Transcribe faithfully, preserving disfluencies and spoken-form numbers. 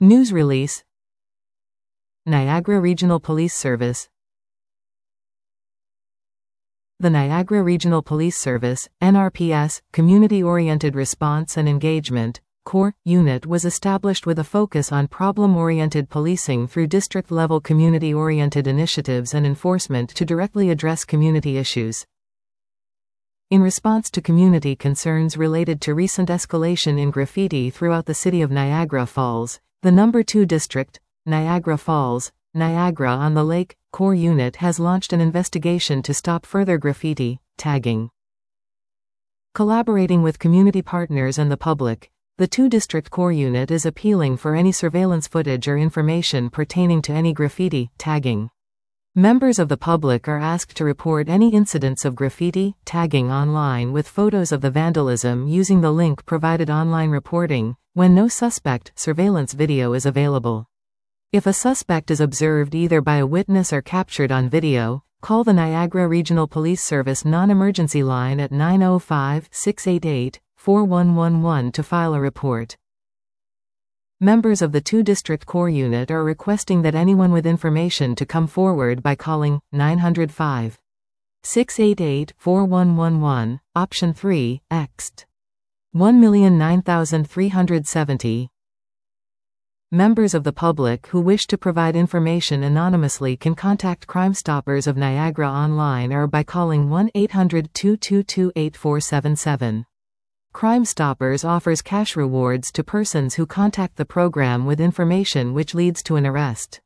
News release. Niagara Regional Police Service. The Niagara Regional Police Service, N R P S, Community-Oriented Response and Engagement, Core Unit was established with a focus on problem-oriented policing through district-level community-oriented initiatives and enforcement to directly address community issues. In response to community concerns related to recent escalation in graffiti throughout the city of Niagara Falls, the Number two District, Niagara Falls, Niagara-on-the-Lake, Core Unit has launched an investigation to stop further graffiti tagging. Collaborating with community partners and the public, the two District Core Unit is appealing for any surveillance footage or information pertaining to any graffiti tagging. Members of the public are asked to report any incidents of graffiti tagging online with photos of the vandalism using the link provided online reporting, when no suspect surveillance video is available. If a suspect is observed either by a witness or captured on video, call the Niagara Regional Police Service non-emergency line at nine oh five, six eight eight, four one one one to file a report. Members of the two District Core Unit are requesting that anyone with information to come forward by calling nine oh five, six eight eight, four one one one, option three, Ext. one million nine thousand three hundred seventy. Members of the public who wish to provide information anonymously can contact Crime Stoppers of Niagara online or by calling one eight hundred, two two two, eight four seven seven. Crime Stoppers offers cash rewards to persons who contact the program with information which leads to an arrest.